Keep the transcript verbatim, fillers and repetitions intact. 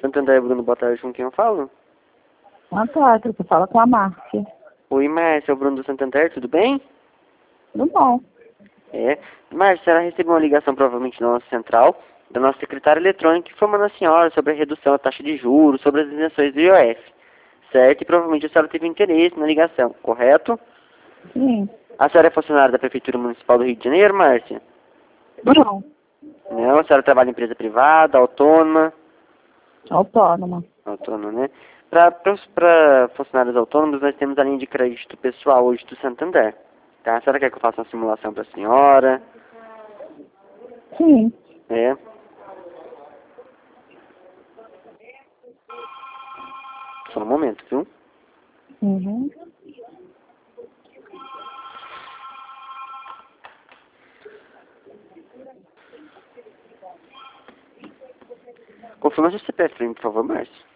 Santander, Bruno, boa tarde, com quem eu falo? Boa tarde, você fala com a Márcia. Oi, Márcia, é o Bruno do Santander, tudo bem? Tudo bom? É. Márcia, ela recebeu uma ligação provavelmente na nossa central, da nossa secretária eletrônica, informando a senhora sobre a redução da taxa de juros, sobre as isenções do I O F. Certo? E provavelmente a senhora teve interesse na ligação, correto? Sim. A senhora é funcionária da Prefeitura Municipal do Rio de Janeiro, Márcia? Não. Não, a senhora trabalha em empresa privada, autônoma? Autônoma. Autônoma, né? Para funcionários autônomos, nós temos a linha de crédito pessoal hoje do Santander. Tá? A senhora quer que eu faça uma simulação para a senhora? Sim. É. Só um momento, viu? Uhum. Confirma seu C P F para mim, por favor, Márcio.